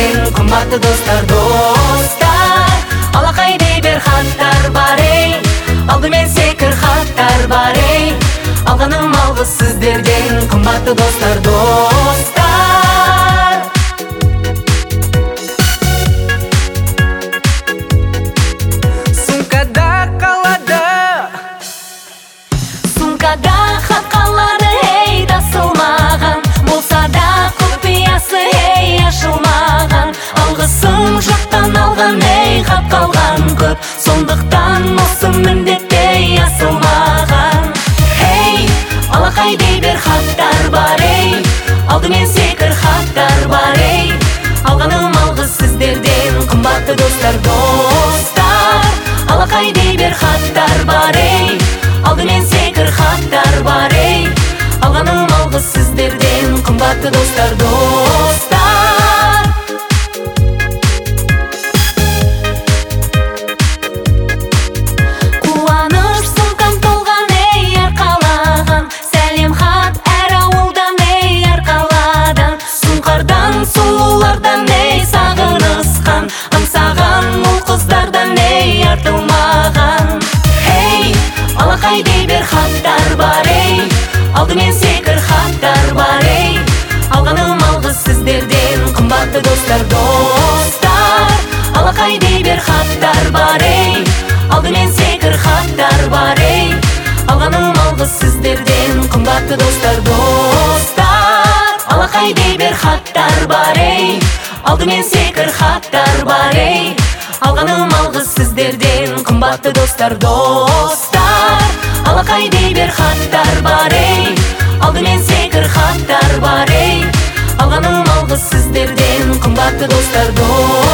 сіздерден қымбатты достар. Алақай дей бер хаттар бар ей, алдымен секір хаттар бар ей. Алғаным алғыс сіздерден қымбатты достар. Сумкада қалады, сумкада хат қалады, ей тасылмаған, болса да құпиясы ей ашылмаған. Алғысым жақтан алған, ей хат қалған көп, сондықтан осы міндеттей асылмаған. Ей, алақай дей бер хаттар бар ей, алдымен секір хаттар бар ей. Алғаным алғыс сіздерден қымбатты достар. Алақай дей бер хаттар бар ей, алдымен секір хаттар бар ей. Алғаным алғыс сіздерден қымбатты достар. Қуаныш сумкам толған, ей арқалаған, сәлем хат әр ауылдан, ей арқаладан. Сұңқардан, сұлулардан, ей сағынысқан, аңсаған ұл қыздардан, ей артылмаған. Ей, алақай дей бер хаттар бар ей, алдымен секір хаттар бар ей. Алғаным алғыс сіздерден қымбатты достар. Алақай дей бер хаттар бар ей, алдымен секір хаттар бар ей. Алғаным алғыс сіздерден қымбатты достар. Алақай дей бер хаттар бар ей, алдымен секір хаттар бар ей. Алғаным алғыс сіздерден қымбатты достар. Алақай дей бер хаттар бар ей, алдымен секір хаттар бар ей. Алғаным алғыс сіздерден қымбатты достар.